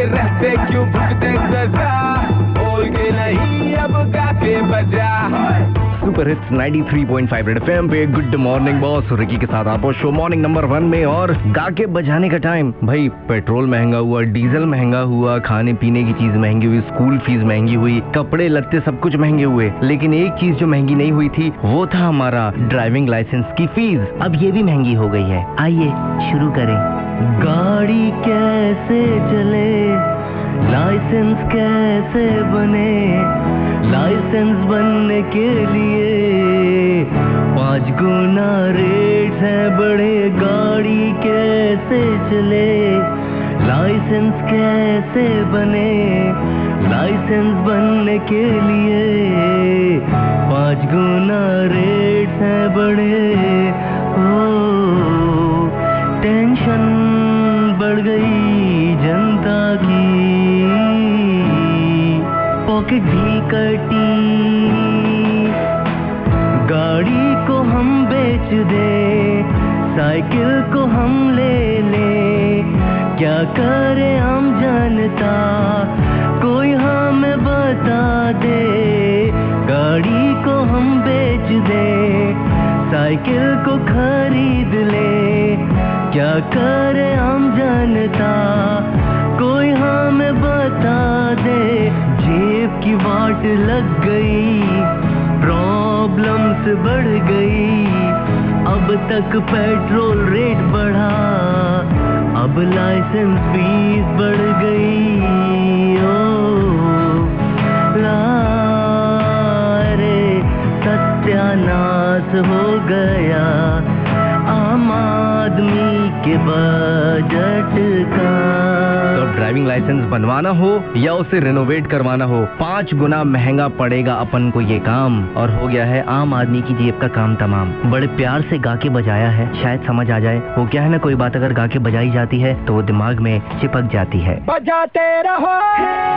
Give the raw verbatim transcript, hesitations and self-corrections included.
के रहते क्यों भुगते सजा, बोल के नहीं अब गा के बजा। सुपर हिट्स तिरानवे पॉइंट पाँच रेड एफएम पे गुड मॉर्निंग बॉस रिकी के साथ आपको शो मॉर्निंग नंबर वन में। और गा के बजाने का टाइम, भाई पेट्रोल महंगा हुआ, डीजल महंगा हुआ, खाने पीने की चीज महंगी हुई, स्कूल फीस महंगी हुई, कपड़े लत्ते सब कुछ महंगे हुए, लेकिन एक चीज जो महंगी नहीं हुई थी वो था हमारा ड्राइविंग लाइसेंस की फीस। अब ये भी महंगी हो गई है। आइए शुरू करें। गाड़ी कैसे चले, लाइसेंस कैसे बने, लाइसेंस बनने के लिए पाँच गुना रेट है बड़े। गाड़ी कैसे चले, लाइसेंस कैसे बने, लाइसेंस बनने के लिए पाँच गुना रेट है बड़े। ओ टेंशन बढ़ गई जनता की, पॉकेट भी कटी। गाड़ी को हम बेच दे, साइकिल को हम ले ले, क्या करे हम जनता, कोई हमें बता दे। गाड़ी को हम बेच दे, साइकिल को खरीद ले, क्या करे हम जनता, कोई हमें बता दे। जेब की वाट लग गई, प्रॉब्लम्स बढ़ गई, अब तक पेट्रोल रेट बढ़ा, अब लाइसेंस फीस बढ़ गई। ओ लारे सत्यानाश हो गया आम आदमी के बजट का। तो ड्राइविंग लाइसेंस बनवाना हो या उसे रिनोवेट करवाना हो, पाँच गुना महंगा पड़ेगा अपन को ये काम। और हो गया है आम आदमी की जेब का काम तमाम। बड़े प्यार से गा के बजाया है, शायद समझ आ जाए। वो क्या है ना, कोई बात अगर गा के बजाई जाती है तो वो दिमाग में चिपक जाती है। बजाते रहो